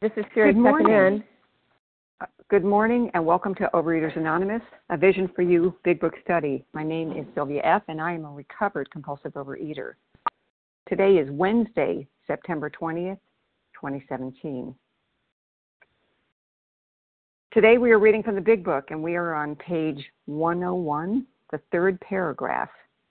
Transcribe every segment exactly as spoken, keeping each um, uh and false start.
This is Sherry Good checking morning. in. Uh, Good morning and welcome to Overeaters Anonymous, a Vision for You Big Book study. My name is Sylvia F. and I am a recovered compulsive overeater. Today is Wednesday, September twentieth, twenty seventeen. Today we are reading from the Big Book and we are on page one oh one, the third paragraph.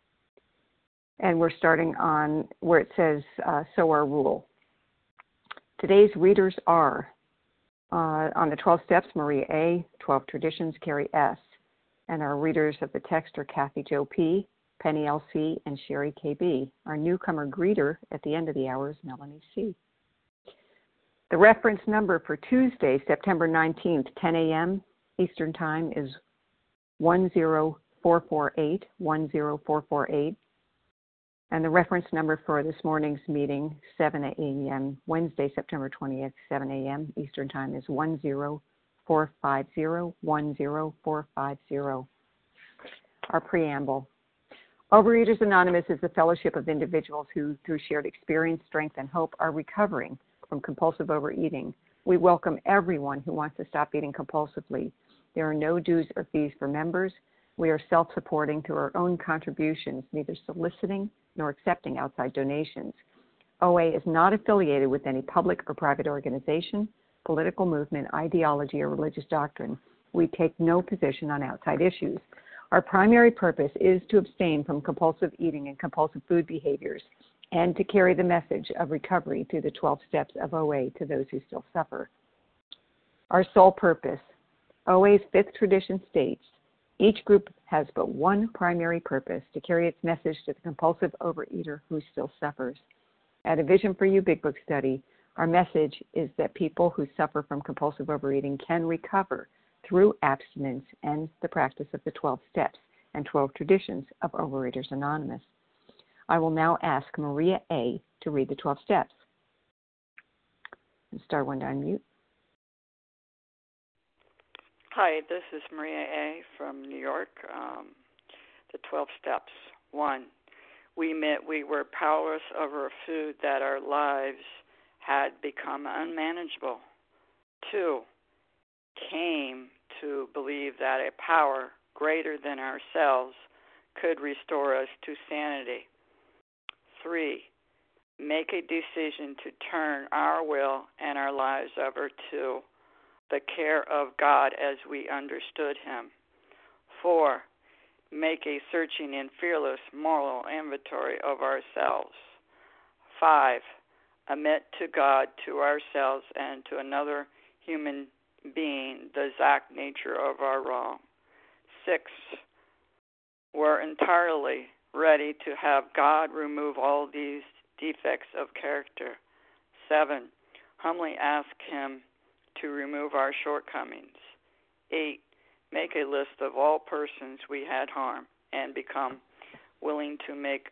And we're starting on where it says, uh, so our rule. Today's readers are, uh, on the twelve Steps, Maria A., twelve Traditions, Carrie S., and our readers of the text are Kathy Jo P., Penny L C., and Sherry K B. Our newcomer greeter at the end of the hour is Melanie C. The reference number for Tuesday, September nineteenth, ten a.m. Eastern Time is one zero four four eight, one zero four four eight. And the reference number for this morning's meeting, seven a.m., Wednesday, September twentieth, seven a.m. Eastern Time, is one zero four five zero, one zero four five zero. Our preamble. Overeaters Anonymous is a fellowship of individuals who, through shared experience, strength, and hope, are recovering from compulsive overeating. We welcome everyone who wants to stop eating compulsively. There are no dues or fees for members. We are self-supporting through our own contributions, neither soliciting nor accepting outside donations. O A is not affiliated with any public or private organization, political movement, ideology, or religious doctrine. We take no position on outside issues. Our primary purpose is to abstain from compulsive eating and compulsive food behaviors and to carry the message of recovery through the twelve steps of O A to those who still suffer. Our sole purpose. O A's fifth tradition states, each group has but one primary purpose, to carry its message to the compulsive overeater who still suffers. At a Vision for You Big Book study, our message is that people who suffer from compulsive overeating can recover through abstinence and the practice of the twelve steps and twelve traditions of Overeaters Anonymous. I will now ask Maria A. to read the twelve steps. And star one to unmute. Hi, this is Maria A. from New York. Um, the twelve steps. One, we admit we were powerless over a food that our lives had become unmanageable. Two, came to believe that a power greater than ourselves could restore us to sanity. Three, make a decision to turn our will and our lives over to the care of God as we understood Him. Four, make a searching and fearless moral inventory of ourselves. Five, admit to God, to ourselves, and to another human being the exact nature of our wrong. Six, we're entirely ready to have God remove all these defects of character. Seven, humbly ask Him to remove our shortcomings. Eight, make a list of all persons we had harmed and become willing to make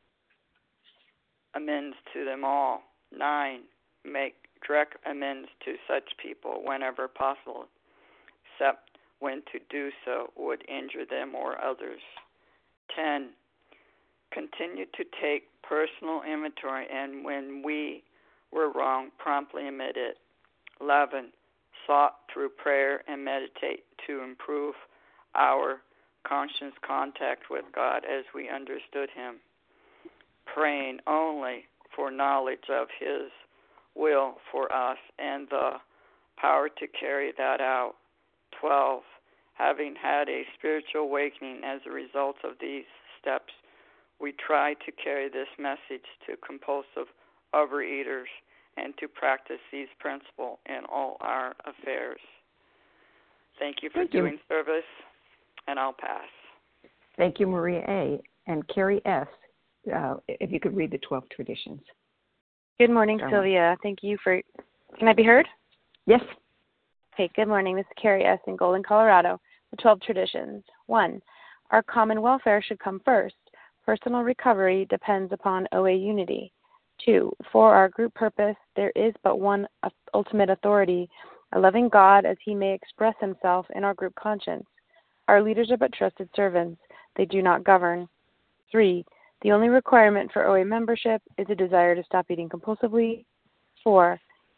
amends to them all. Nine, make direct amends to such people whenever possible, except when to do so would injure them or others. Ten, continue to take personal inventory and when we were wrong, promptly admit it. Eleven, sought through prayer and meditate to improve our conscious contact with God as we understood Him, praying only for knowledge of His will for us and the power to carry that out. Twelve, having had a spiritual awakening as a result of these steps, we try to carry this message to compulsive overeaters and to practice these principles in all our affairs. Thank you for Thank doing you. service, and I'll pass. Thank you, Maria A. And Carrie S., uh, if you could read the twelve traditions. Good morning, Star one. Sylvia. Thank you for. Can I be heard? Yes. Okay, good morning. This is Carrie S. in Golden, Colorado. The twelve traditions. One, our common welfare should come first. Personal recovery depends upon O A unity. Two, for our group purpose, there is but one ultimate authority, a loving God as He may express Himself in our group conscience. Our leaders are but trusted servants. They do not govern. Three, the only requirement for O A membership is a desire to stop eating compulsively. Four,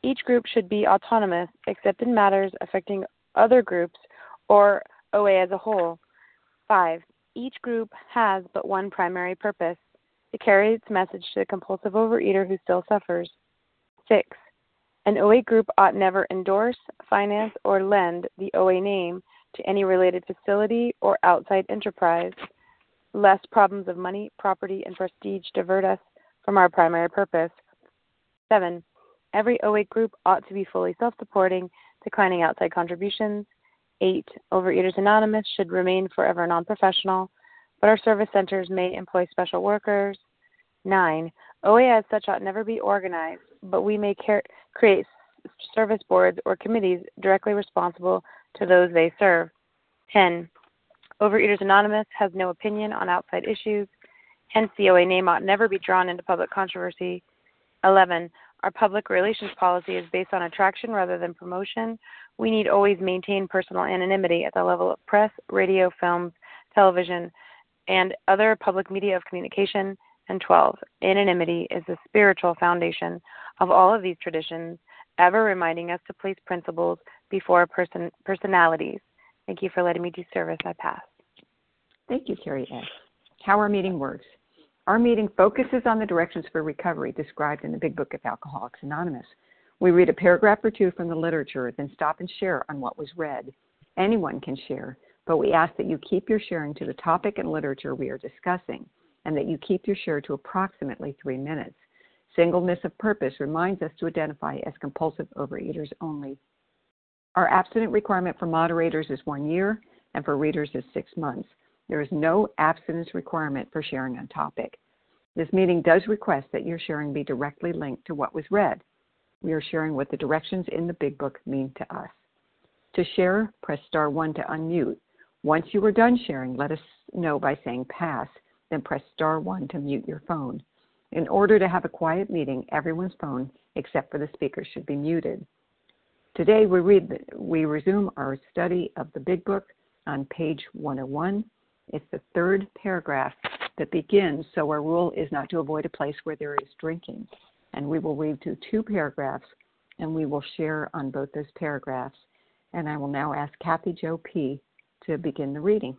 Each group should be autonomous except in matters affecting other groups or O A as a whole. five. Each group has but one primary purpose, to carry its message to the compulsive overeater who still suffers. six. An O A group ought never endorse, finance, or lend the O A name to any related facility or outside enterprise, lest problems of money, property, and prestige divert us from our primary purpose. seven. Every O A group ought to be fully self-supporting, declining outside contributions. eight. Overeaters Anonymous should remain forever non-professional, but our service centers may employ special workers. nine. O A as such ought never be organized, but we may care- create service boards or committees directly responsible to those they serve. ten. Overeaters Anonymous has no opinion on outside issues, hence the O A name ought never be drawn into public controversy. eleven. Our public relations policy is based on attraction rather than promotion. We need always maintain personal anonymity at the level of press, radio, films, television, and other public media of communication. And twelve. Anonymity is the spiritual foundation of all of these traditions, ever reminding us to place principles before person, personalities. Thank you for letting me do service. I pass. Thank you, Carrie S. How our meeting works. Our meeting focuses on the directions for recovery described in the Big Book of Alcoholics Anonymous. We read a paragraph or two from the literature, then stop and share on what was read. Anyone can share, but we ask that you keep your sharing to the topic and literature we are discussing, and that you keep your share to approximately three minutes. Singleness of purpose reminds us to identify as compulsive overeaters only. Our abstinent requirement for moderators is one year, and for readers is six months. There is no abstinence requirement for sharing on topic. This meeting does request that your sharing be directly linked to what was read. We are sharing what the directions in the Big Book mean to us. To share, press star one to unmute. Once you are done sharing, let us know by saying pass, then press star one to mute your phone. In order to have a quiet meeting, everyone's phone, except for the speaker, should be muted. Today we read the, we resume our study of the Big Book on page one oh one. It's the third paragraph that begins, so our rule is not to avoid a place where there is drinking. And we will read to two paragraphs, and we will share on both those paragraphs. And I will now ask Kathy Jo P. to begin the reading.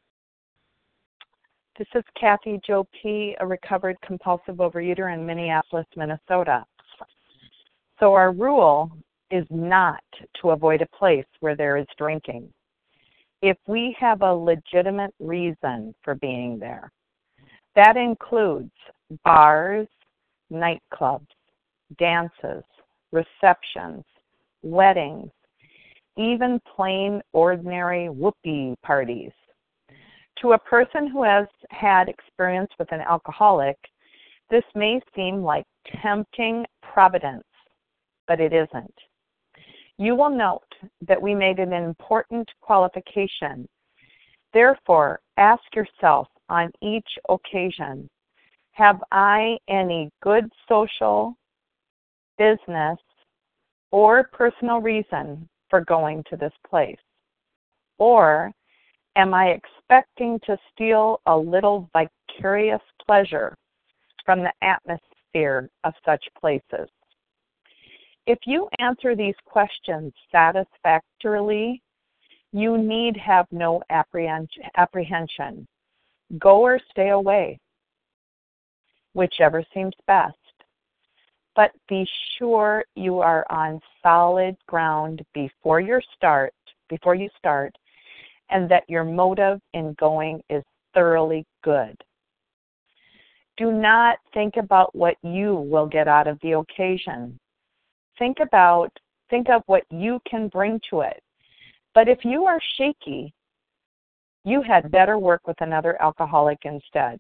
This is Kathy Jo P., a recovered compulsive overeater in Minneapolis, Minnesota. So our rule is not to avoid a place where there is drinking. If we have a legitimate reason for being there, that includes bars, nightclubs, dances, receptions, weddings, even plain ordinary whoopee parties. To a person who has had experience with an alcoholic, this may seem like tempting providence, but it isn't. You will note that we made an important qualification. Therefore, ask yourself on each occasion, have I any good social, business, or personal reason for going to this place? Or am I expecting to steal a little vicarious pleasure from the atmosphere of such places? If you answer these questions satisfactorily, you need have no apprehension. Go or stay away, whichever seems best. But be sure you are on solid ground before you start, before you start, and that your motive in going is thoroughly good. Do not think about what you will get out of the occasion. Think about, think of what you can bring to it. But if you are shaky, you had better work with another alcoholic instead.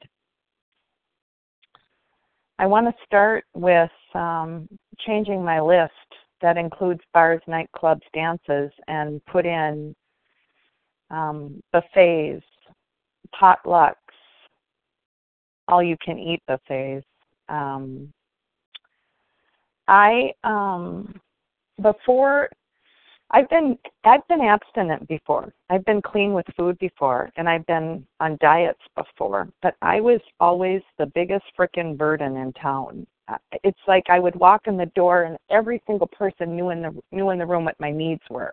I want to start with um, changing my list that includes bars, nightclubs, dances, and put in um, buffets, potlucks, all-you-can-eat buffets. Um, I um, before I've been I've been abstinent before. I've been clean with food before, and I've been on diets before. But I was always the biggest frickin' burden in town. it's like I would walk in the door and every single person knew in the knew in the room what my needs were.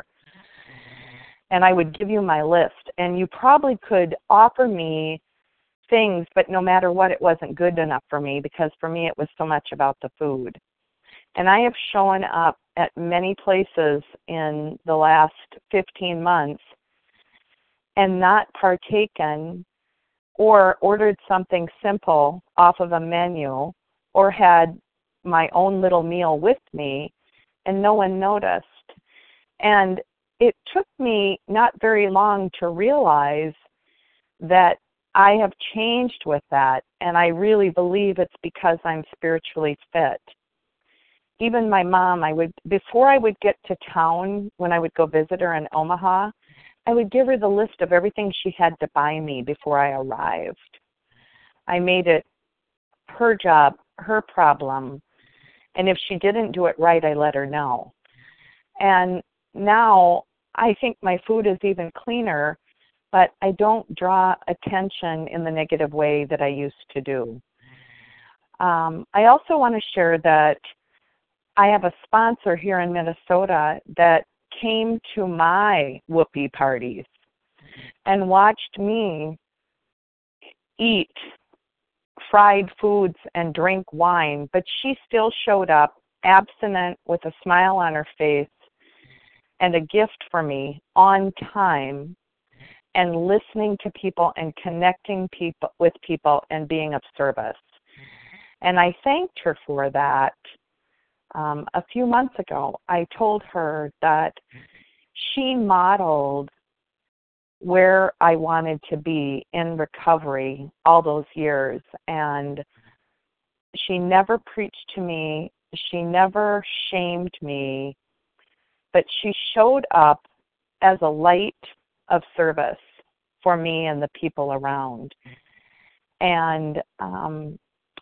And I would give you my list, and you probably could offer me things, but no matter what, it wasn't good enough for me, because for me it was so much about the food. And I have shown up at many places in the last fifteen months and not partaken or ordered something simple off of a menu or had my own little meal with me, and no one noticed. And it took me not very long to realize that I have changed with that, and I really believe it's because I'm spiritually fit. Even my mom, I would, before I would get to town, when I would go visit her in Omaha, I would give her the list of everything she had to buy me before I arrived. I made it her job, her problem, and if she didn't do it right, I let her know. And now I think my food is even cleaner, but I don't draw attention in the negative way that I used to do. Um, I also want to share that I have a sponsor here in Minnesota that came to my whoopee parties and watched me eat fried foods and drink wine, but she still showed up abstinent with a smile on her face and a gift for me on time, and listening to people and connecting people with people and being of service. And I thanked her for that. Um, a few months ago, I told her that she modeled where I wanted to be in recovery all those years. And she never preached to me. She never shamed me. But she showed up as a light of service for me and the people around. And um,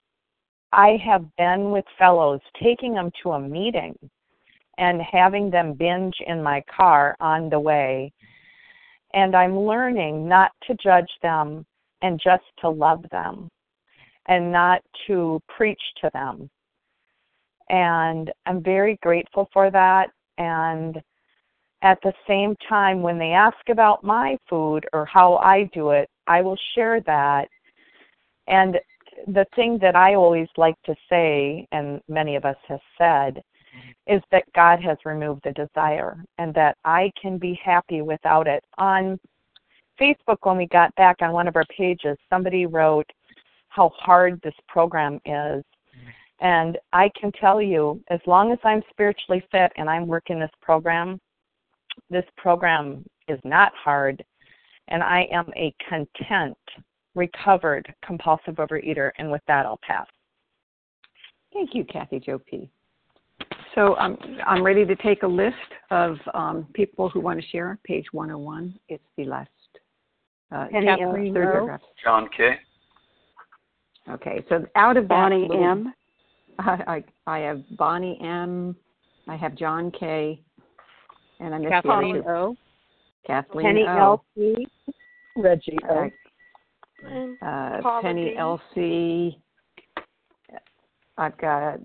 I have been with fellows, taking them to a meeting and having them binge in my car on the way. And I'm learning not to judge them and just to love them and not to preach to them. And I'm very grateful for that. And at the same time, when they ask about my food or how I do it, I will share that. And the thing that I always like to say, and many of us have said, is that God has removed the desire and that I can be happy without it. On Facebook, when we got back on one of our pages, somebody wrote how hard this program is. And I can tell you, as long as I'm spiritually fit and I'm working this program, this program is not hard, and I am a content, recovered, compulsive overeater, and with that, I'll pass. Thank you, Kathy Jo P. So um, I'm ready to take a list of um, people who want to share. Page one oh one, it's the last uh, Kathleen, third paragraph. John K. Okay, so out of Bonnie that little, M. I, I have Bonnie M. I have John K. And I missed Kathleen the other two. O. Kathleen Penny O. L C. Reggie O. Uh, Penny L C. I've got.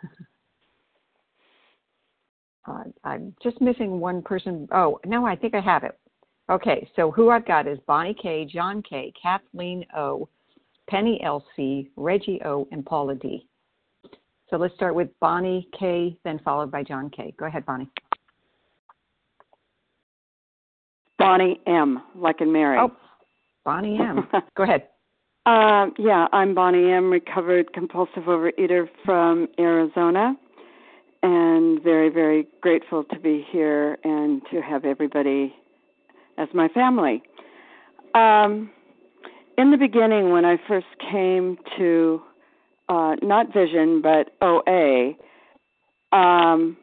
Uh, I'm just missing one person. Oh, no, I think I have it. Okay, so who I've got is Bonnie K, John K, Kathleen O, Penny L C, Reggie O, and Paula D. So let's start with Bonnie K, then followed by John K. Go ahead, Bonnie. Bonnie M, like in Mary. Oh, Bonnie M. Go ahead. Uh, yeah, I'm Bonnie M, recovered compulsive overeater from Arizona, and very, very grateful to be here and to have everybody as my family. Um, in the beginning, when I first came to uh, not Vision, but O A, um,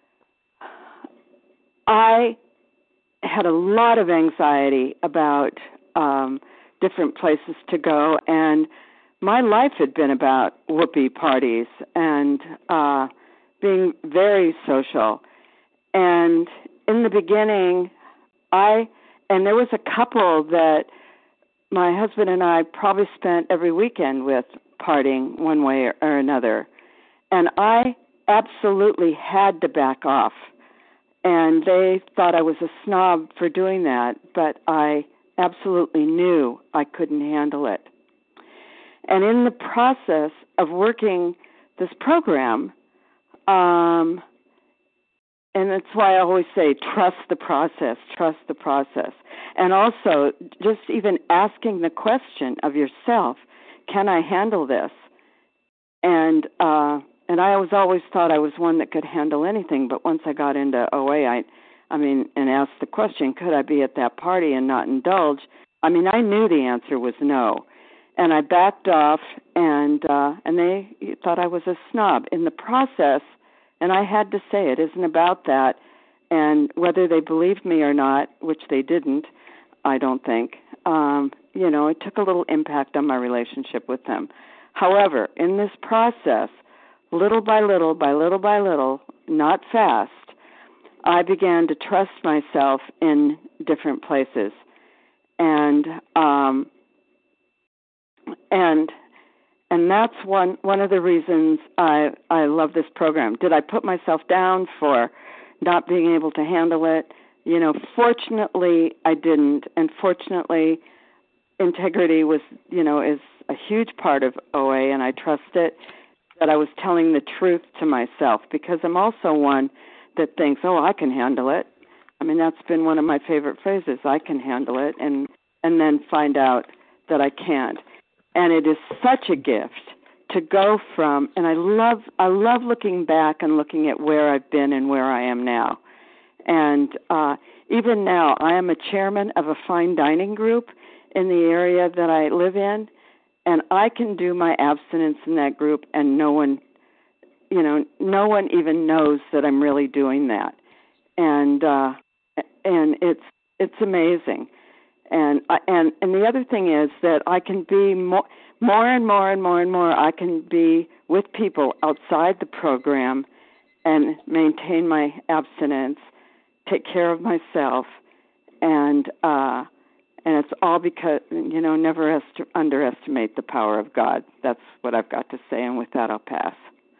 I had a lot of anxiety about um, different places to go, and my life had been about whoopee parties and uh, being very social. And in the beginning, I, and there was a couple that my husband and I probably spent every weekend with, partying one way or another. and I absolutely had to back off. And they thought I was a snob for doing that, but I absolutely knew I couldn't handle it. And in the process of working this program, um, and that's why I always say, trust the process, trust the process. And also, just even asking the question of yourself, can I handle this? And uh, and I was always thought I was one that could handle anything, but once I got into O A, I, I mean, and asked the question, could I be at that party and not indulge? I mean, I knew the answer was no. And I backed off, and uh, and they thought I was a snob. In the process, and I had to say it isn't about that, and whether they believed me or not, which they didn't, I don't think, um, you know, it took a little impact on my relationship with them. However, in this process, little by little, by little by little, not fast, I began to trust myself in different places. And um, and and that's one one of the reasons I I love this program. Did I put myself down for not being able to handle it? You know, fortunately I didn't, and fortunately integrity was, you know, is a huge part of O A, and I trust it, that I was telling the truth to myself, because I'm also one that thinks, oh, I can handle it. I mean, that's been one of my favorite phrases, I can handle it, and and then find out that I can't. And it is such a gift to go from, and I love I love looking back and looking at where I've been and where I am now. And uh, even now, I am a chairman of a fine dining group in the area that I live in, and I can do my abstinence in that group, and no one, you know, no one even knows that I'm really doing that. And uh, and it's it's amazing. And and and the other thing is that I can be more, more and more and more and more. I can be with people outside the program and maintain my abstinence, take care of myself, and uh, and it's all because, you know, never est- underestimate the power of God. That's what I've got to say. And with that, I'll pass.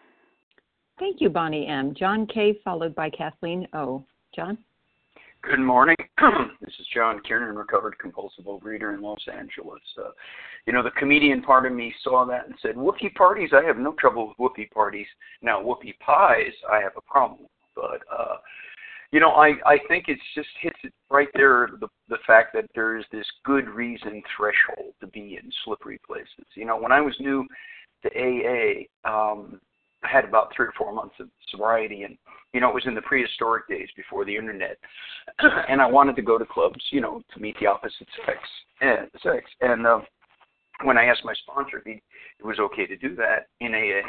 Thank you, Bonnie M. John K. followed by Kathleen O. John. Good morning. This is John Kiernan, recovered compulsive overeater in Los Angeles. Uh, you know, the comedian part of me saw that and said, whoopie parties, I have no trouble with whoopie parties. Now, whoopie pies, I have a problem with. But, uh, you know, I, I think it's just hits it right there, the, the fact that there's this good reason threshold to be in slippery places. You know, when I was new to A A, um, I had about three or four months of sobriety, and, you know, it was in the prehistoric days before the internet, and I wanted to go to clubs, you know, to meet the opposite sex. And, sex. and uh, when I asked my sponsor if he, it was okay to do that in A A,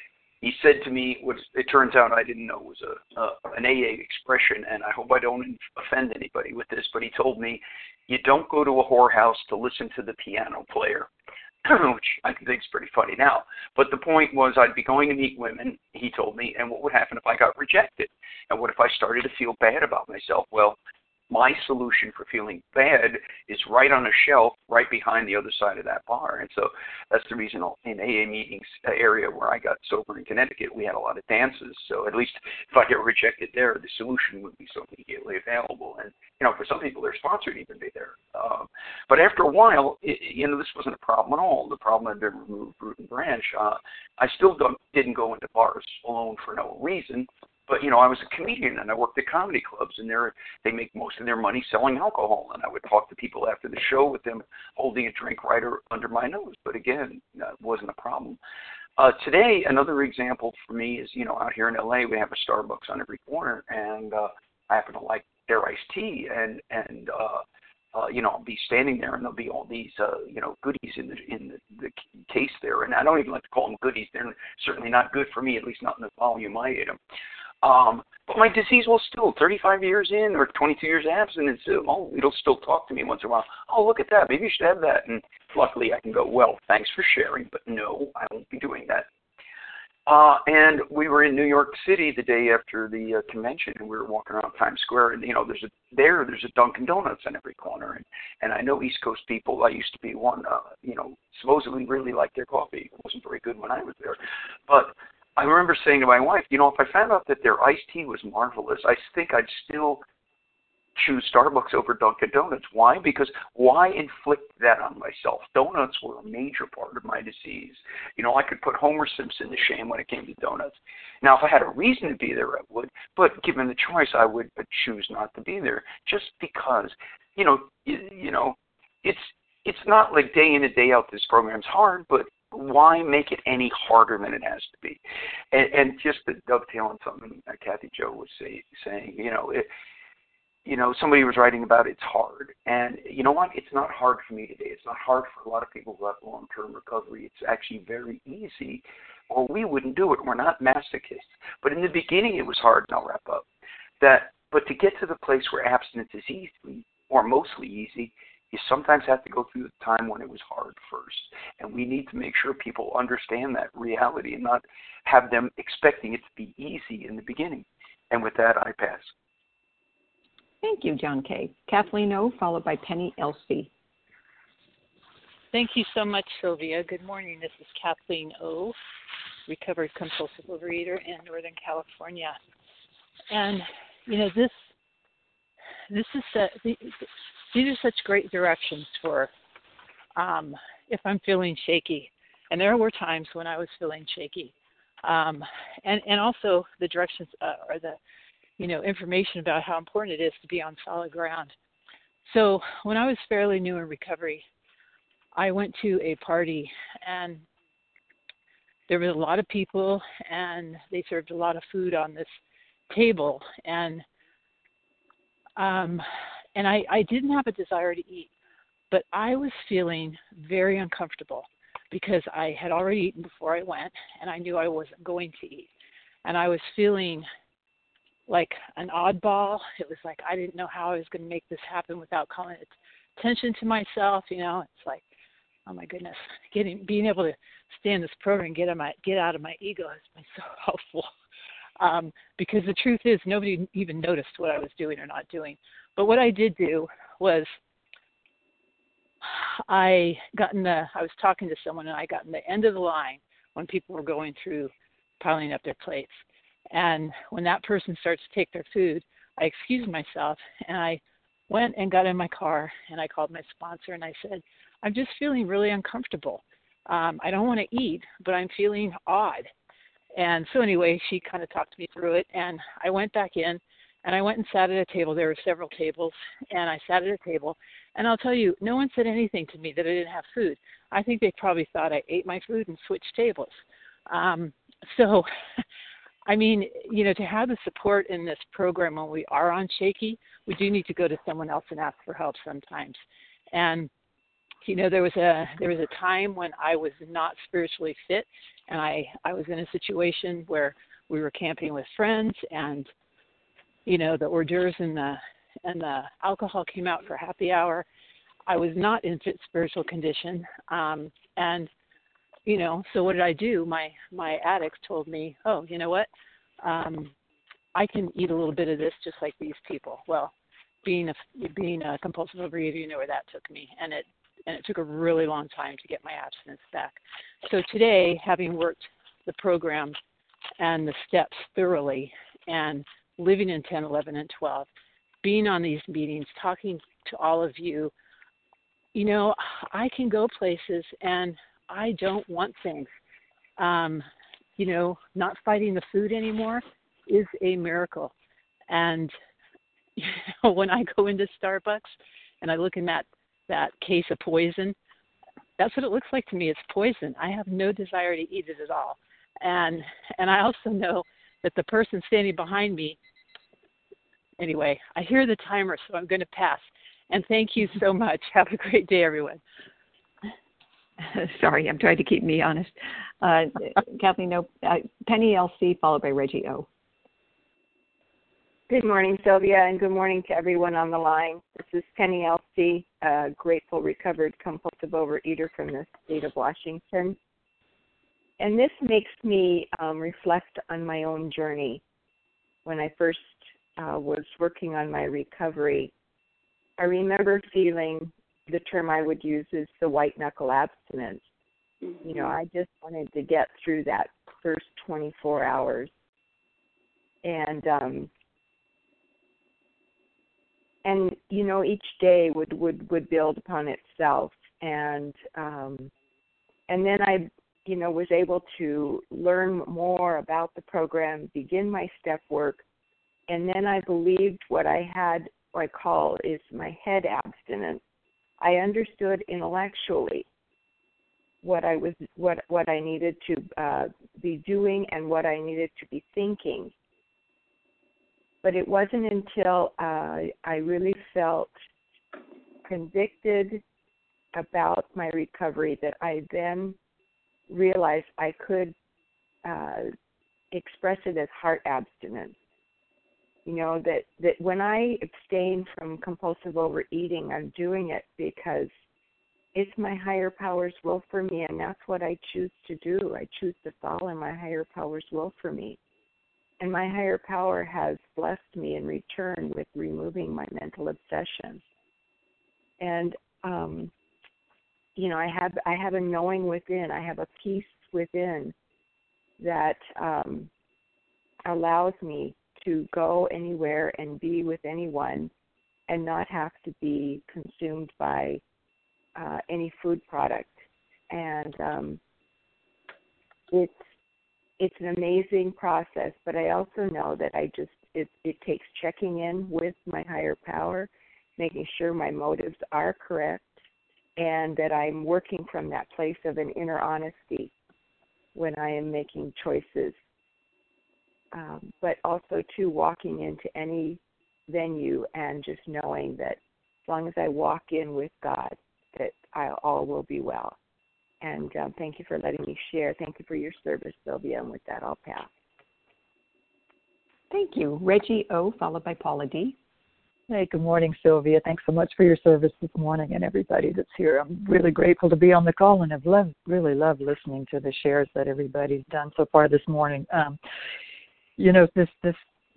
he said to me, what it turns out I didn't know was a, a an A A expression, and I hope I don't offend anybody with this, but he told me, you don't go to a whorehouse to listen to the piano player. Which I think is pretty funny now. But the point was I'd be going to meet women, he told me, and what would happen if I got rejected? And what if I started to feel bad about myself? Well, my solution for feeling bad is right on a shelf right behind the other side of that bar. And so that's the reason in A A meetings uh, area where I got sober in Connecticut, we had a lot of dances. So at least if I get rejected there, the solution would be so immediately available. And, you know, for some people, their sponsor would even be there. Um, but after a while, it, you know, this wasn't a problem at all. The problem had been removed root and branch. Uh, I still don't, didn't go into bars alone for no reason. But, you know, I was a comedian, and I worked at comedy clubs, and they're, they make most of their money selling alcohol. And I would talk to people after the show with them holding a drink right or, under my nose. But, again, that wasn't a problem. Uh, today, another example for me is, you know, out here in L A, we have a Starbucks on every corner, and uh, I happen to like their iced tea. And, and uh, uh, you know, I'll be standing there, and there'll be all these, uh, you know, goodies in the in the, the case there. And I don't even like to call them goodies. They're certainly not good for me, at least not in the volume I ate them. Um, but my disease will still, thirty-five years in or twenty-two years abstinence, oh, it'll still talk to me once in a while. Oh, look at that. Maybe you should have that. And luckily I can go, well, thanks for sharing, but no, I won't be doing that. Uh, and we were in New York City the day after the uh, convention, and we were walking around Times Square, and, you know, there's a, there, there's a Dunkin' Donuts on every corner. And, and I know East Coast people, I used to be one, uh, you know, supposedly really liked their coffee. It wasn't very good when I was there. But I remember saying to my wife, you know, if I found out that their iced tea was marvelous, I think I'd still choose Starbucks over Dunkin' Donuts. Why? Because why inflict that on myself? Donuts were a major part of my disease. You know, I could put Homer Simpson to shame when it came to donuts. Now, if I had a reason to be there, I would. But given the choice, I would choose not to be there, just because, you know, you, you know, it's it's not like day in and day out this program's hard, but why make it any harder than it has to be? And, and just to dovetail on something that Kathy Jo was say, saying, you know, it, you know, somebody was writing about it's hard. And you know what? It's not hard for me today. It's not hard for a lot of people who have long-term recovery. It's actually very easy, or we wouldn't do it. We're not masochists. But in the beginning, it was hard, and I'll wrap up. That, but to get to the place where abstinence is easy, or mostly easy, you sometimes have to go through the time when it was hard first. And we need to make sure people understand that reality and not have them expecting it to be easy in the beginning. And with that, I pass. Thank you, John K. Kathleen O., followed by Penny Elsey. Thank you so much, Sylvia. Good morning. This is Kathleen O., recovered compulsive overeater in Northern California. And, you know, this this is a, these are such great directions for um, if I'm feeling shaky. And there were times when I was feeling shaky. Um, and, and also the directions uh, or the, you know, information about how important it is to be on solid ground. So when I was fairly new in recovery, I went to a party, and there was a lot of people, and they served a lot of food on this table, and um, and I, I didn't have a desire to eat, but I was feeling very uncomfortable because I had already eaten before I went, and I knew I wasn't going to eat, and I was feeling like an oddball. It was like I didn't know how I was going to make this happen without calling attention to myself. You know, it's like, oh my goodness, getting being able to stay in this program and get out of my get out of my ego has been so helpful. Um, because the truth is, nobody even noticed what I was doing or not doing. But what I did do was, I got in the. I was talking to someone, and I got in the end of the line when people were going through piling up their plates. And when that person starts to take their food, I excused myself, and I went and got in my car, and I called my sponsor, and I said, I'm just feeling really uncomfortable. Um, I don't want to eat, but I'm feeling odd. And so anyway, she kind of talked me through it, and I went back in, and I went and sat at a table. There were several tables, and I sat at a table. And I'll tell you, no one said anything to me that I didn't have food. I think they probably thought I ate my food and switched tables. Um, so... I mean, you know, to have the support in this program when we are on shaky, we do need to go to someone else and ask for help sometimes. And, you know, there was a there was a time when I was not spiritually fit, and I, I was in a situation where we were camping with friends, and, you know, the hors d'oeuvres and the, and the alcohol came out for happy hour. I was not in fit spiritual condition, um, and you know, so what did I do? My my addicts told me, oh, you know what? Um, I can eat a little bit of this just like these people. Well, being a being a compulsive overeater, you know where that took me, and it and it took a really long time to get my abstinence back. So today, having worked the program and the steps thoroughly, and living in ten, eleven, and twelve, being on these meetings, talking to all of you, you know, I can go places and I don't want things. Um, you know, not fighting the food anymore is a miracle. And you know, when I go into Starbucks and I look in that, that case of poison, that's what it looks like to me. It's poison. I have no desire to eat it at all. And and I also know that the person standing behind me, anyway, I hear the timer, so I'm going to pass. And thank you so much. Have a great day, everyone. Sorry, I'm trying to keep me honest. Uh, Kathleen, no, uh, Penny L C, followed by Reggie O. Good morning, Sylvia, and good morning to everyone on the line. This is Penny L C, a grateful, recovered, compulsive overeater from the state of Washington. And this makes me um, reflect on my own journey. When I first uh, was working on my recovery, I remember feeling, the term I would use is the white knuckle abstinence. Mm-hmm. You know, I just wanted to get through that first twenty-four hours. And, um, and you know, each day would, would, would build upon itself. And, um, and then I, you know, was able to learn more about the program, begin my step work, and then I believed what I had, what I call is my head abstinence. I understood intellectually what I was, what what I needed to uh, be doing and what I needed to be thinking. But it wasn't until uh, I really felt convicted about my recovery that I then realized I could uh, express it as heart abstinence. You know, that, that when I abstain from compulsive overeating, I'm doing it because it's my higher power's will for me, and that's what I choose to do. I choose to follow my higher power's will for me. And my higher power has blessed me in return with removing my mental obsession. And, um, you know, I have I have a knowing within. I have a peace within that um, allows me to go anywhere and be with anyone and not have to be consumed by uh, any food product. And um, it's it's an amazing process, but I also know that I just it, it takes checking in with my higher power, making sure my motives are correct, and that I'm working from that place of an inner honesty when I am making choices. Um, but also, too, walking into any venue and just knowing that as long as I walk in with God, that I, all will be well. And um, thank you for letting me share. Thank you for your service, Sylvia. And with that, I'll pass. Thank you. Reggie O., followed by Paula D. Hey, good morning, Sylvia. Thanks so much for your service this morning and everybody that's here. I'm really grateful to be on the call, and I've loved, really loved listening to the shares that everybody's done so far this morning. Um, you know, this this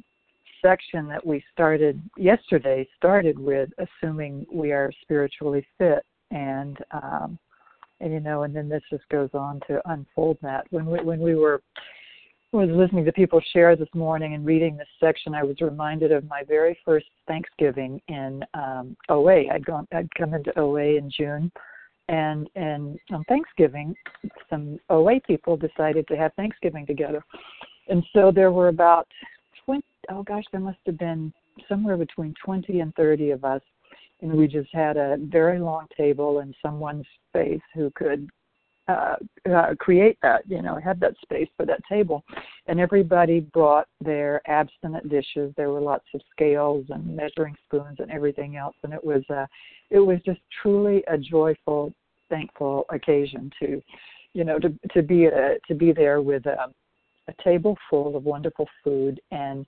section that we started yesterday started with assuming we are spiritually fit, and um, and you know, and then this just goes on to unfold that. When we when we were was listening to people share this morning and reading this section, I was reminded of my very first Thanksgiving in um, O A. I'd gone, I'd come into O A in June, and and on Thanksgiving, some O A people decided to have Thanksgiving together, and so there were about twenty. Oh gosh, there must have been somewhere between twenty and thirty of us, and we just had a very long table in someone's space who could Uh, uh, create that, you know, have that space for that table. And everybody brought their abstinent dishes. There were lots of scales and measuring spoons and everything else. And it was, uh, it was just truly a joyful, thankful occasion to, you know, to to be uh, to be there with a, a table full of wonderful food and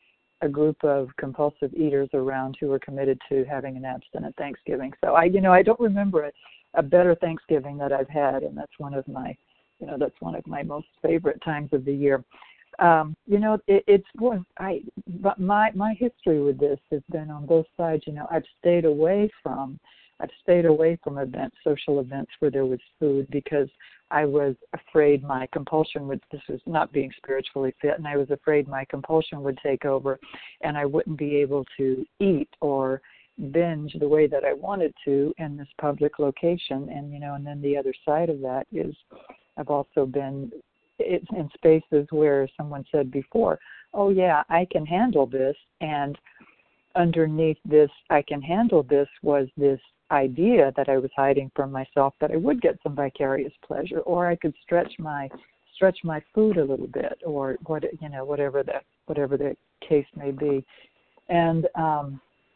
a group of compulsive eaters around who were committed to having an abstinent Thanksgiving. So I, you know, I don't remember it. a better Thanksgiving that I've had, and that's one of my, you know, that's one of my most favorite times of the year. Um, you know, it, it's boy, I, but my my history with this has been on both sides. You know, I've stayed away from, I've stayed away from events, social events where there was food because I was afraid my compulsion would. This was not being spiritually fit, and I was afraid my compulsion would take over, and I wouldn't be able to eat or binge the way that I wanted to in this public location. And, you know, and then the other side of that is I've also been it's in spaces where someone said before, oh, yeah, I can handle this. And underneath this, I can handle this was this idea that I was hiding from myself that I would get some vicarious pleasure, or I could stretch my stretch my food a little bit, or what, you know, whatever the whatever the case may be. And um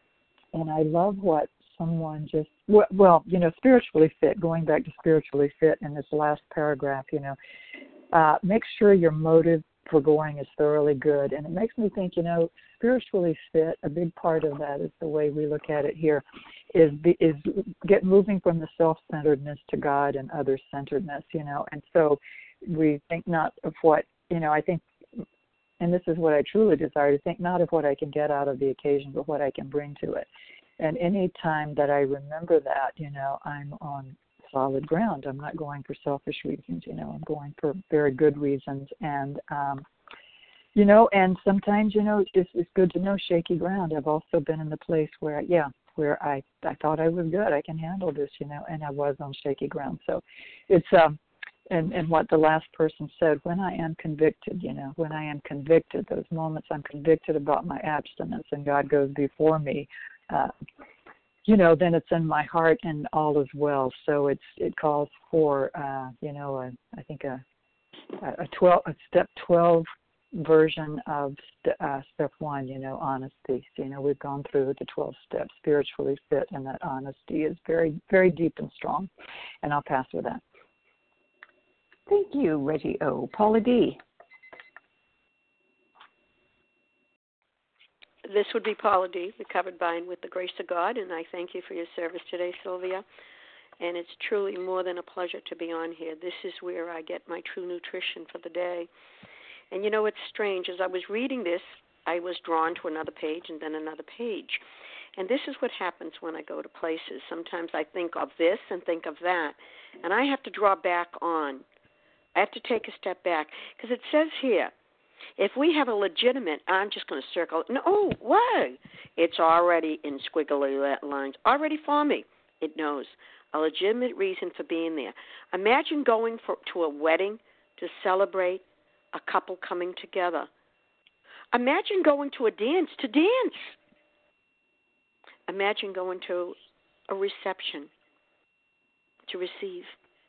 And I love what someone just, well, you know, spiritually fit, going back to spiritually fit in this last paragraph, you know, uh, make sure your motive for going is thoroughly good. And it makes me think, you know, spiritually fit, a big part of that is the way we look at it here, is be, is get moving from the self-centeredness to God and other-centeredness, you know. And so we think not of what, you know, I think, and this is what I truly desire, to think not of what I can get out of the occasion, but what I can bring to it. And any time that I remember that, you know, I'm on solid ground. I'm not going for selfish reasons, you know, I'm going for very good reasons. And, um, you know, and sometimes, you know, it's, it's good to know shaky ground. I've also been in the place where, yeah, where I, I thought I was good, I can handle this, you know, and I was on shaky ground. So it's, um, and, and what the last person said, when I am convicted, you know, when I am convicted, those moments I'm convicted about my abstinence and God goes before me, uh, you know, then it's in my heart and all is well. So it's, it calls for, uh, you know, a, I think a, a twelve, a step twelve version of st- uh, step one, you know, honesty. So, you know, we've gone through the twelve steps, spiritually fit, and that honesty is very, very deep and strong. And I'll pass with that. Thank you, Reggie O. Paula D. This would be Paula D., recovered by and with the grace of God, and I thank you for your service today, Sylvia. And it's truly more than a pleasure to be on here. This is where I get my true nutrition for the day. And, you know, it's strange. As I was reading this, I was drawn to another page and then another page. And this is what happens when I go to places. Sometimes I think of this and think of that, and I have to draw back on. I have to take a step back because it says here, if we have a legitimate, I'm just going to circle, no, oh, why? It's already in squiggly lines, already for me. It knows a legitimate reason for being there. Imagine going for, to a wedding to celebrate a couple coming together. Imagine going to a dance to dance. Imagine going to a reception to receive.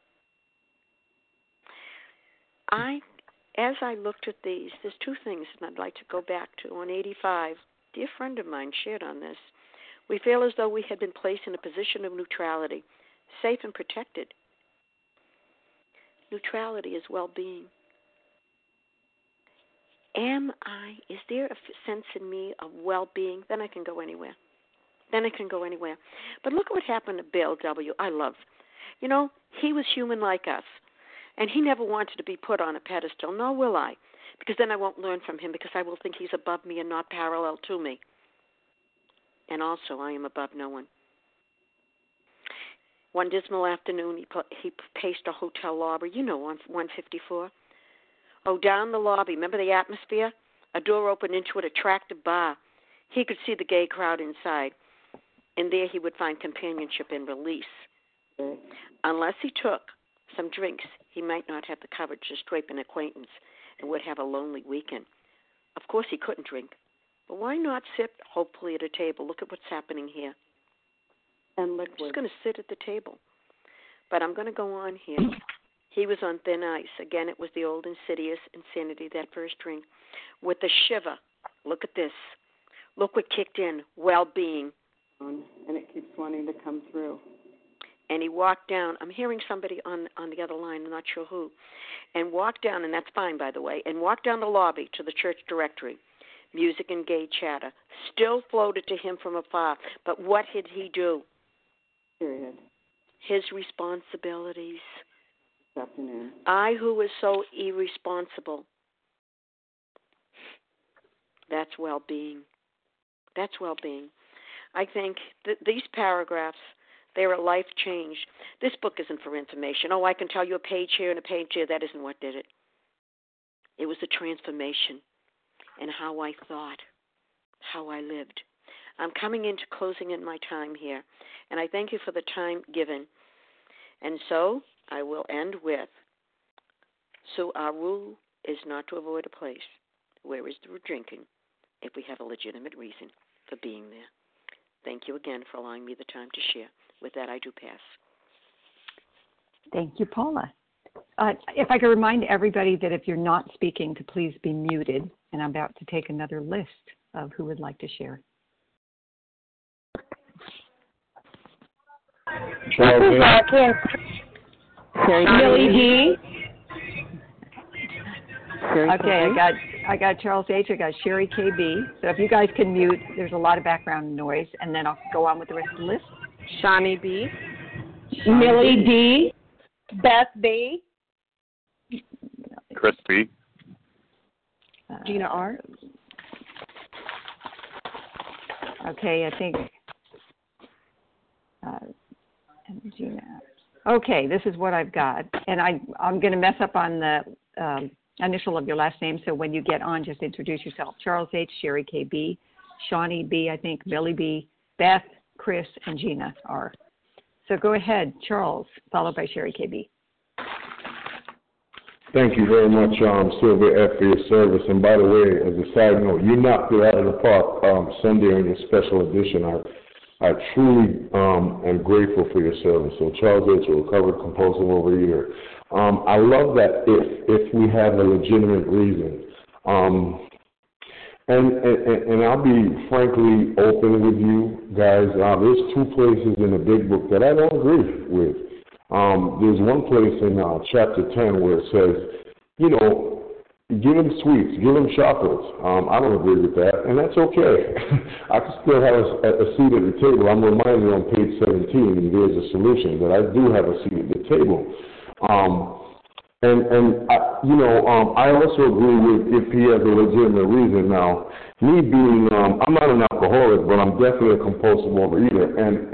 I, as I looked at these, there's two things that I'd like to go back to. On eighty-five, a dear friend of mine shared on this. We feel as though we had been placed in a position of neutrality, safe and protected. Neutrality is well-being. Am I, is there a sense in me of well-being? Then I can go anywhere. Then I can go anywhere. But look at what happened to Bill W. I love. You know, he was human like us. And he never wanted to be put on a pedestal, nor will I. Because then I won't learn from him because I will think he's above me and not parallel to me. And also, I am above no one. One dismal afternoon, he, put, he paced a hotel lobby, you know, on one fifty-four. Oh, down the lobby, remember the atmosphere? A door opened into an attractive bar. He could see the gay crowd inside, and there he would find companionship and release. Mm. Unless he took some drinks, he might not have the courage to scrape an acquaintance and would have a lonely weekend. Of course, he couldn't drink, but why not sit, hopefully, at a table? Look at what's happening here. And liquid. I'm just going to sit at the table. But I'm going to go on here. He was on thin ice. Again, it was the old insidious insanity, that first drink. With a shiver, look at this. Look what kicked in, well-being. And it keeps wanting to come through. And he walked down. I'm hearing somebody on, on the other line, I'm not sure who. And walked down, and that's fine, by the way, and walked down the lobby to the church directory. Music and gay chatter still floated to him from afar. But what did he do? Period. His responsibilities. This afternoon. I who was so irresponsible. That's well-being. That's well-being. I think that these paragraphs, they are a life change. This book isn't for information. Oh, I can tell you a page here and a page here. That isn't what did it. It was the transformation in how I thought, how I lived. I'm coming into closing in my time here, and I thank you for the time given. And so I will end with, so our rule is not to avoid a place where is the drinking if we have a legitimate reason for being there. Thank you again for allowing me the time to share. With that, I do pass. Thank you, Paula. Uh, if I could remind everybody that if you're not speaking, to please be muted, and I'm about to take another list of who would like to share. Charles Millie D. Okay, I got I got Charles H. I got Sherry K B. So if you guys can mute, there's a lot of background noise, and then I'll go on with the rest of the list. Shawnee B. Shawnee Millie D. Beth B. Chris B. Uh, Gina R. Okay, I think. Uh, and Gina. Okay, this is what I've got. And I, I'm going to mess up on the um, initial of your last name, so when you get on, just introduce yourself. Charles H., Sherry K B, Shawnee B., I think, Billy B., Beth, Chris, and Gina R. So go ahead, Charles, followed by Sherry K B. Thank you very much, um, Sylvia F., for your service. And by the way, as a side note, you knocked it out of the park um, Sunday on your special edition. I I truly um, am grateful for your service. So Charles H., a recovered compulsive overeater. Um, I love that if if we have a legitimate reason. Um, and, and and I'll be frankly open with you guys. Uh, there's two places in the big book that I don't agree with. Um, there's one place in uh, chapter ten where it says, you know, give them sweets, give them chocolates. Um, I don't agree with that, and that's okay. I can still have a, a seat at the table. I'm reminded on page seventeen, there's a solution, that I do have a seat at the table. Um, and, and I, you know, um, I also agree with if he has a legitimate reason. Now, me being, um, I'm not an alcoholic, but I'm definitely a compulsive overeater and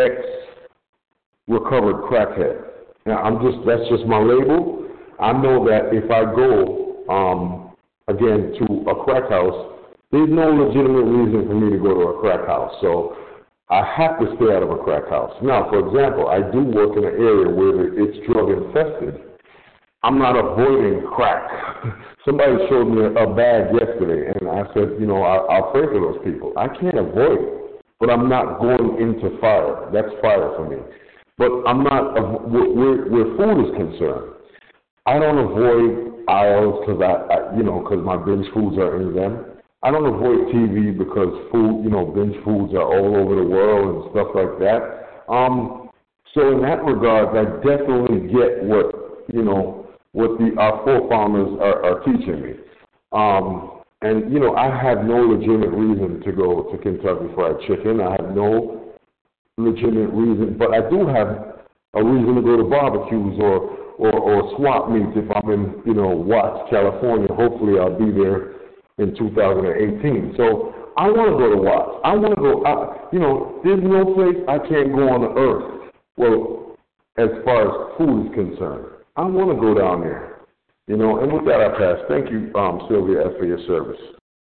ex-recovered crackhead. Now, I'm just, that's just my label. I know that if I go, um, again, to a crack house, there's no legitimate reason for me to go to a crack house. So I have to stay out of a crack house. Now, for example, I do work in an area where it's drug infested. I'm not avoiding crack. Somebody showed me a bag yesterday, and I said, you know, I, I'll pray for those people. I can't avoid it, but I'm not going into fire. That's fire for me. But I'm not, where, where food is concerned, I don't avoid aisles because I, I, you know, because my binge foods are in them. I don't avoid T V because food, you know, binge foods are all over the world and stuff like that. Um, so in that regard, I definitely get what, you know, what the our forefathers are, are teaching me. Um, and, you know, I have no legitimate reason to go to Kentucky Fried Chicken. I have no legitimate reason, but I do have a reason to go to barbecues or, or, or swap meets if I'm in, you know, Watts, California. Hopefully I'll be there in two thousand eighteen. So I want to go to Watts. I want to go, I, you know, there's no place I can't go on the earth, well, as far as food is concerned. I want to go down there, you know, and with that I pass. Thank you, um, Sylvia F., for your service.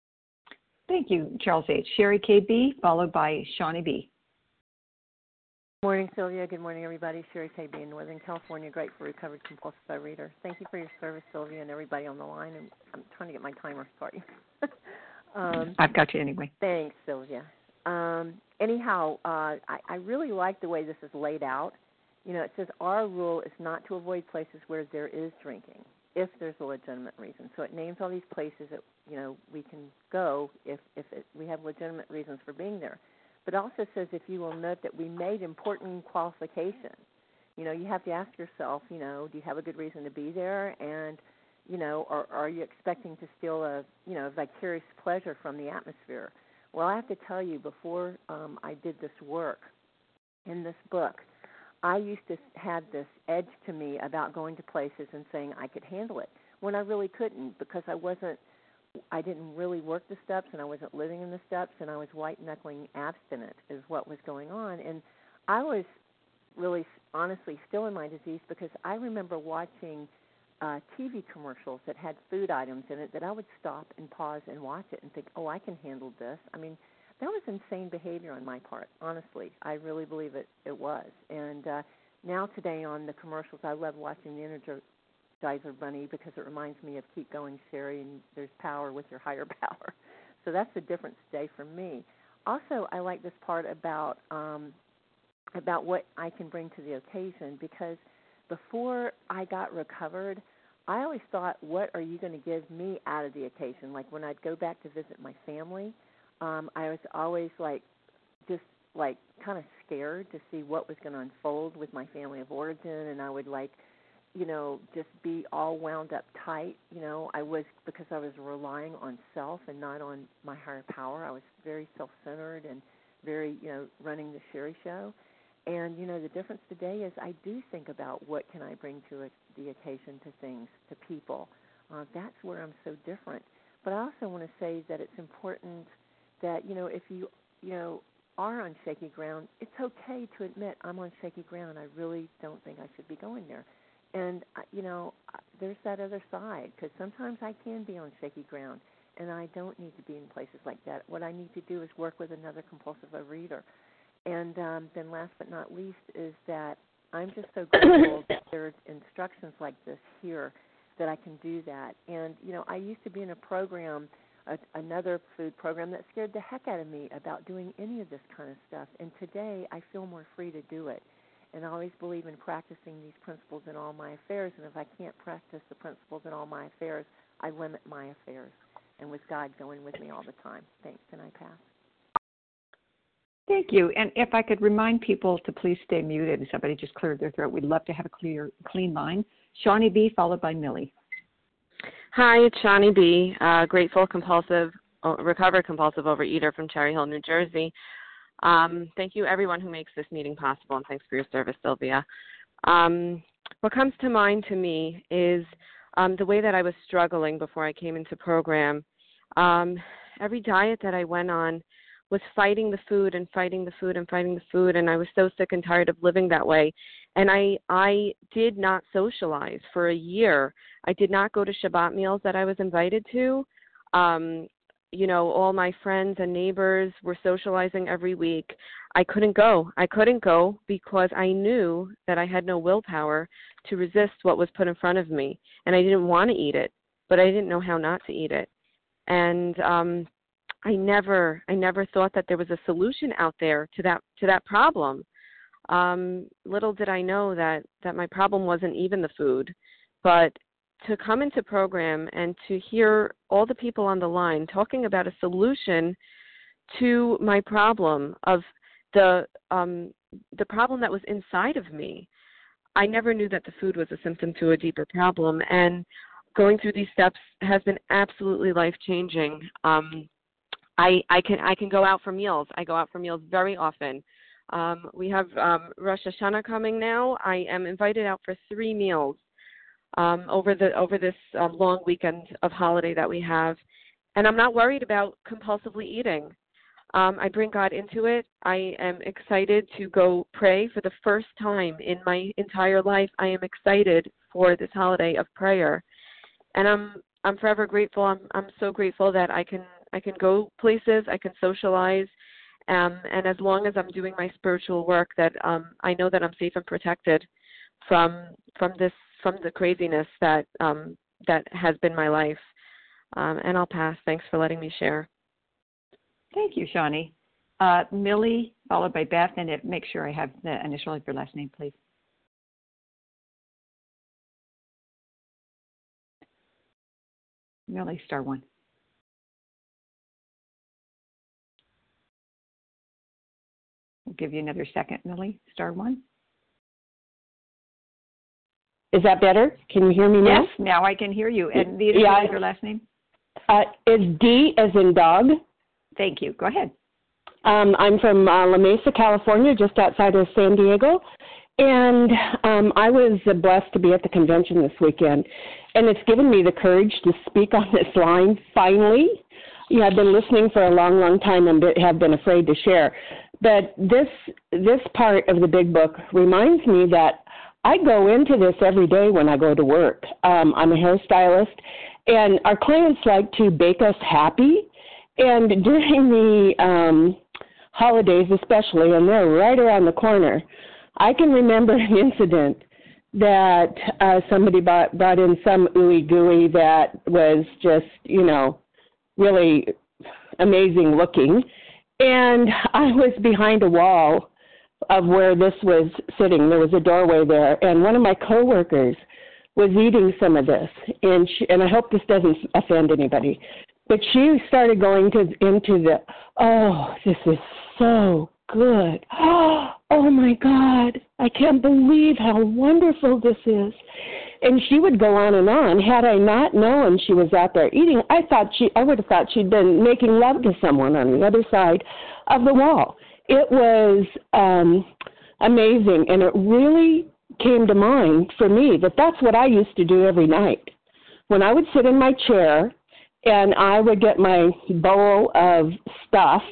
Thank you, Charles H. Sherry K B, followed by Shawnee B. Good morning, Sylvia. Good morning, everybody. Sherry K B in Northern California, grateful recovered compulsive overeater. Thank you for your service, Sylvia, and everybody on the line. And I'm trying to get my timer. Sorry. um, I've got you anyway. Thanks, Sylvia. Um, anyhow, uh, I, I really like the way this is laid out. You know, it says our rule is not to avoid places where there is drinking, if there's a legitimate reason. So it names all these places that, you know, we can go if, if it, we have legitimate reasons for being there. But it also says, if you will note, that we made important qualifications. You know, you have to ask yourself, you know, do you have a good reason to be there? And, you know, or, or are you expecting to steal a, you know, vicarious pleasure from the atmosphere? Well, I have to tell you, before um, I did this work in this book, I used to have this edge to me about going to places and saying I could handle it when I really couldn't, because I wasn't, I didn't really work the steps, and I wasn't living in the steps, and I was white-knuckling abstinent is what was going on. And I was really, honestly, still in my disease, because I remember watching uh, T V commercials that had food items in it that I would stop and pause and watch it and think, oh, I can handle this. I mean, that was insane behavior on my part, honestly. I really believe it, it was. And uh, now today on the commercials, I love watching the Energizer Bunny because it reminds me of keep going, Sherry, and there's power with your higher power. So that's the difference today for me. Also, I like this part about um, about what I can bring to the occasion, because before I got recovered, I always thought, what are you going to give me out of the occasion? Like when I'd go back to visit my family, Um, I was always like, just like kind of scared to see what was going to unfold with my family of origin, and I would like, you know, just be all wound up tight. You know, I was, because I was relying on self and not on my higher power. I was very self-centered and very, you know, running the Sherry Show. And, you know, the difference today is I do think about what can I bring to a, the occasion, to things, to people. Uh, that's where I'm so different. But I also want to say that it's important that, you know, if you, you know, are on shaky ground, it's okay to admit I'm on shaky ground. I really don't think I should be going there. And, you know, there's that other side, because sometimes I can be on shaky ground, and I don't need to be in places like that. What I need to do is work with another compulsive overeater. And um, then last but not least is that I'm just so grateful that there's instructions like this here that I can do that. And, you know, I used to be in a program, a, another food program, that scared the heck out of me about doing any of this kind of stuff. And today I feel more free to do it. And I always believe in practicing these principles in all my affairs. And if I can't practice the principles in all my affairs, I limit my affairs. And with God going with me all the time. Thanks, and I pass. Thank you. And if I could remind people to please stay muted. If somebody just cleared their throat, we'd love to have a clear, clean line. Shawnee B, followed by Millie. Hi, it's Shawnee B, uh, grateful compulsive, uh, recovered compulsive overeater from Cherry Hill, New Jersey. Um, thank you, everyone who makes this meeting possible, and thanks for your service, Sylvia. Um, what comes to mind to me is um, the way that I was struggling before I came into program. Um, every diet that I went on was fighting the food and fighting the food and fighting the food, and I was so sick and tired of living that way. And I I did not socialize for a year. I did not go to Shabbat meals that I was invited to. Um, you know, all my friends and neighbors were socializing every week. I couldn't go. I couldn't go because I knew that I had no willpower to resist what was put in front of me, and I didn't want to eat it, but I didn't know how not to eat it. And um, I never, I never thought that there was a solution out there to that to that problem. Um, little did I know that, that my problem wasn't even the food, but to come into program and to hear all the people on the line talking about a solution to my problem of the um, the problem that was inside of me. I never knew that the food was a symptom to a deeper problem, and going through these steps has been absolutely life-changing. Um, I, I can I can go out for meals. I go out for meals very often. Um, we have um, Rosh Hashanah coming now. I am invited out for three meals um, over the over this uh, long weekend of holiday that we have, and I'm not worried about compulsively eating. Um, I bring God into it. I am excited to go pray for the first time in my entire life. I am excited for this holiday of prayer, and I'm I'm forever grateful. I'm I'm so grateful that I can I can go places. I can socialize. Um, and as long as I'm doing my spiritual work, that um, I know that I'm safe and protected from from this from the craziness that um, that has been my life. Um, and I'll pass. Thanks for letting me share. Thank you, Shawnee. Uh, Millie, followed by Beth, and it, make sure I have the initial of your last name, please. Millie, star one. We'll give you another second, Millie. Star one. Is that better? Can you hear me now? Yes, now I can hear you. And the yeah, of your last name? Uh, it's D as in dog. Thank you. Go ahead. Um, I'm from uh, La Mesa, California, just outside of San Diego. And um, I was uh, blessed to be at the convention this weekend. And it's given me the courage to speak on this line, finally. Yeah, I've been listening for a long, long time and have been afraid to share. But this this part of the big book reminds me that I go into this every day when I go to work. Um, I'm a hairstylist, and our clients like to bake us happy. And during the um, holidays especially, and they're right around the corner, I can remember an incident that uh, somebody brought, brought in some ooey gooey that was just, you know, really amazing looking. And I was behind a wall of where this was sitting. There was a doorway there, and one of my coworkers was eating some of this. And she, and I hope this doesn't offend anybody, but she started going to into the, oh, this is so good. Oh, my God, I can't believe how wonderful this is. And she would go on and on. Had I not known she was out there eating, I thought she, I would have thought she'd been making love to someone on the other side of the wall. It was um, amazing, and it really came to mind for me that that's what I used to do every night. When I would sit in my chair and I would get my bowl of stuff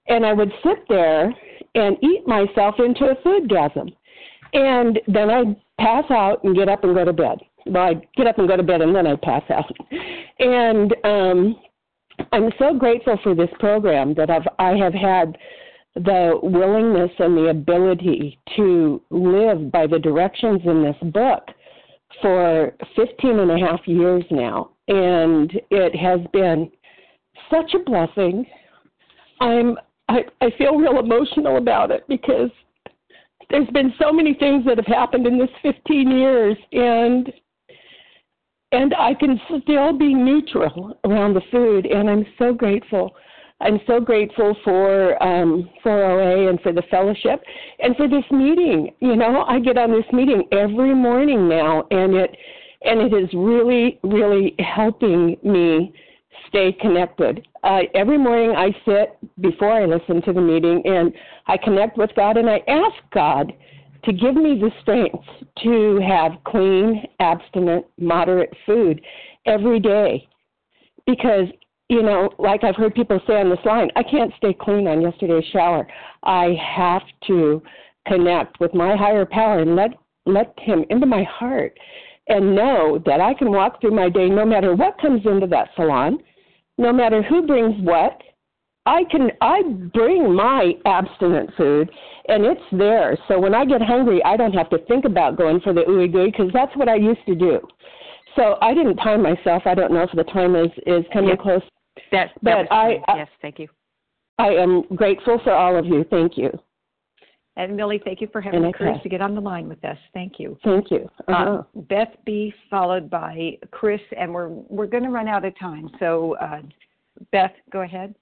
and I would sit there and eat myself into a foodgasm. And then I'd pass out and get up and go to bed. Well, I'd get up and go to bed, and then I'd pass out. And um, I'm so grateful for this program that I've, I have had the willingness and the ability to live by the directions in this book for fifteen and a half years now. And it has been such a blessing. I'm, I, I feel real emotional about it because there's been so many things that have happened in this fifteen years, and and I can still be neutral around the food, and I'm so grateful. I'm so grateful for um, for O A and for the fellowship and for this meeting. You know, I get on this meeting every morning now, and it and it is really, really helping me stay connected. Uh, every morning I sit before I listen to the meeting, and I connect with God, and I ask God to give me the strength to have clean, abstinent, moderate food every day. Because, you know, like I've heard people say on this line, I can't stay clean on yesterday's shower. I have to connect with my higher power and let let him into my heart and know that I can walk through my day no matter what comes into that salon, no matter who brings what. I can I bring my abstinent food, and it's there. So when I get hungry, I don't have to think about going for the ooey gooey, because that's what I used to do. So I didn't time myself. I don't know if the time is, is coming yep. close. That, that but I, I yes, thank you. I am grateful for all of you. Thank you. And Millie, thank you for having the courage to get on the line with us. Thank you. Thank you. Uh-huh. Uh, Beth B. followed by Chris, and we're we're going to run out of time. So uh, Beth, go ahead.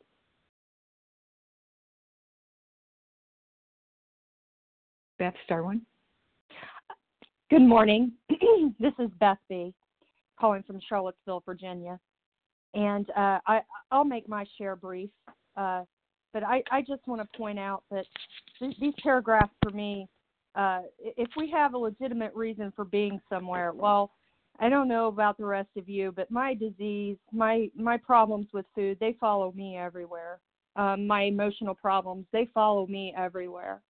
Beth, star one. Good morning. This is Beth B. calling from Charlottesville, Virginia. And uh, I, I'll make my share brief. Uh, but I, I just want to point out that th- these paragraphs for me, uh, if we have a legitimate reason for being somewhere, well, I don't know about the rest of you, but my disease, my, my problems with food, they follow me everywhere. Um, my emotional problems, they follow me everywhere.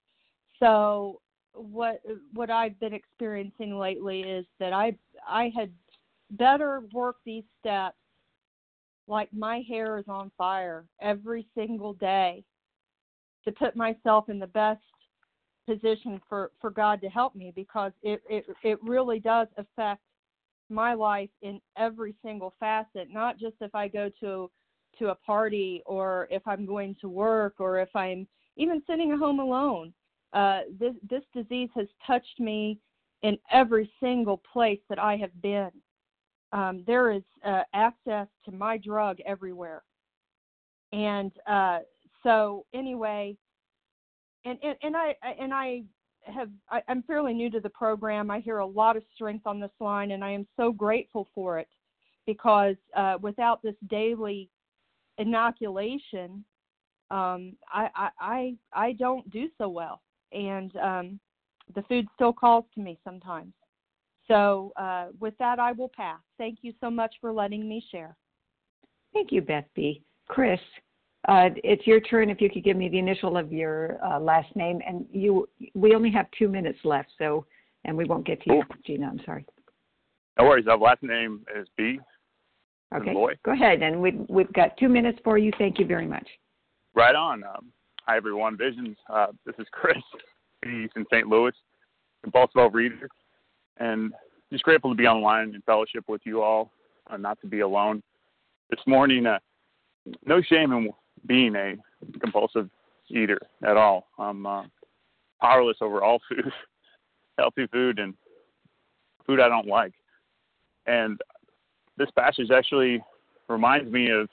So what what I've been experiencing lately is that I I had better work these steps like my hair is on fire every single day to put myself in the best position for, for God to help me, because it, it it really does affect my life in every single facet, not just if I go to to a party or if I'm going to work or if I'm even sitting at home alone. Uh, this, this disease has touched me in every single place that I have been. Um, there is uh, access to my drug everywhere. And uh, so anyway, and, and, and I and I have I, I'm fairly new to the program. I hear a lot of strength on this line, and I am so grateful for it, because uh, without this daily inoculation, um, I, I, I, I don't do so well. And um, the food still calls to me sometimes. So uh, with that, I will pass. Thank you so much for letting me share. Thank you, Beth B. Chris, uh, it's your turn. If you could give me the initial of your uh, last name, and you, we only have two minutes left, so, and we won't get to you, Gina. I'm sorry. No worries. Our last name is B. Okay. Boy. Go ahead, and we've we've got two minutes for you. Thank you very much. Right on. Um, Hi, everyone. Visions. Uh, this is Chris. He's in Saint Louis, compulsive overeater, and just grateful to be online in fellowship with you all, uh, not to be alone. This morning, uh, no shame in being a compulsive eater at all. I'm uh, powerless over all food, healthy food, and food I don't like. And this passage actually reminds me of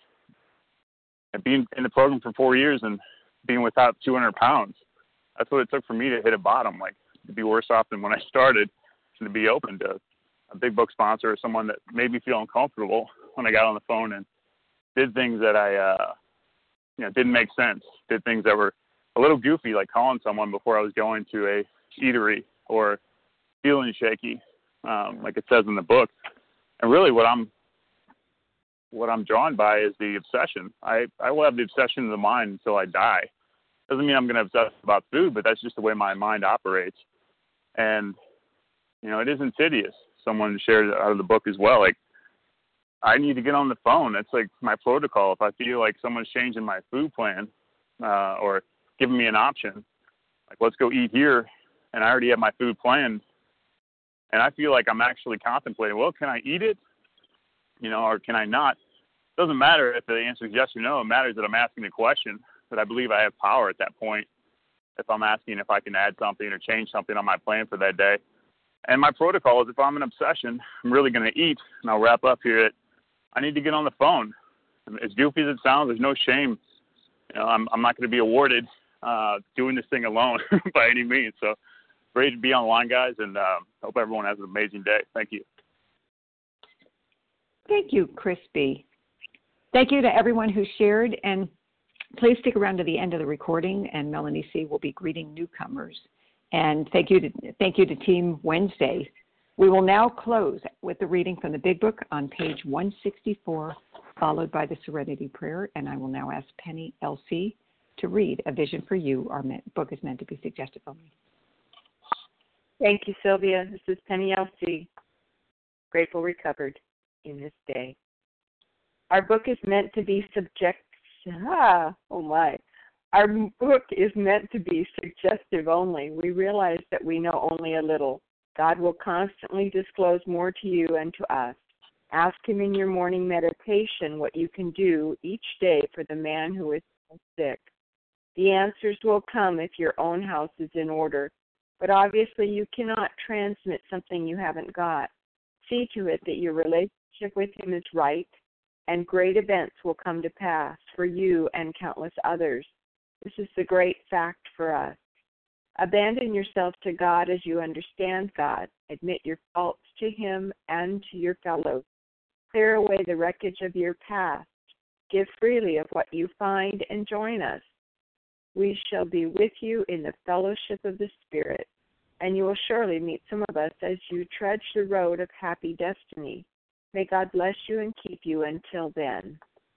being in the program for four years and being without two hundred pounds. That's what it took for me to hit a bottom, like to be worse off than when I started, and to be open to a big book sponsor or someone that made me feel uncomfortable when I got on the phone and did things that I, uh, you know, didn't make sense, did things that were a little goofy, like calling someone before I was going to a eatery or feeling shaky, um, like it says in the book. And really what I'm what I'm drawn by is the obsession. I, I will have the obsession of the mind until I die. Doesn't mean I'm going to obsess about food, but that's just the way my mind operates. And, you know, it is insidious. Someone shared out of the book as well. Like, I need to get on the phone. That's like my protocol. If I feel like someone's changing my food plan uh, or giving me an option, like, let's go eat here, and I already have my food planned, and I feel like I'm actually contemplating, well, can I eat it, you know, or can I not? It doesn't matter if the answer is yes or no. It matters that I'm asking the question, that I believe I have power at that point if I'm asking if I can add something or change something on my plan for that day. And my protocol is if I'm an obsession, I'm really going to eat, and I'll wrap up here, that I need to get on the phone. As goofy as it sounds, there's no shame. You know, I'm, I'm not going to be awarded uh, doing this thing alone by any means. So great to be on the line, guys, and uh, hope everyone has an amazing day. Thank you. Thank you, Chris B. Thank you to everyone who shared, and please stick around to the end of the recording, and Melanie C. will be greeting newcomers. And thank you to thank you to Team Wednesday. We will now close with the reading from the Big Book on page one sixty-four, followed by the Serenity Prayer, and I will now ask Penny L C to read A Vision for You. Our book is meant to be suggestive only. Thank you, Sylvia. This is Penny L C, grateful recovered in this day. Our book is meant to be subject. Ah, oh my. Our book is meant to be suggestive only. We realize that we know only a little. God will constantly disclose more to you and to us. Ask Him in your morning meditation what you can do each day for the man who is sick. The answers will come if your own house is in order, but obviously you cannot transmit something you haven't got. See to it that your relationship with Him is right, and great events will come to pass for you and countless others. This is the great fact for us. Abandon yourself to God as you understand God. Admit your faults to Him and to your fellows. Clear away the wreckage of your past. Give freely of what you find and join us. We shall be with you in the fellowship of the Spirit, and you will surely meet some of us as you trudge the road of happy destiny. May God bless you and keep you until then.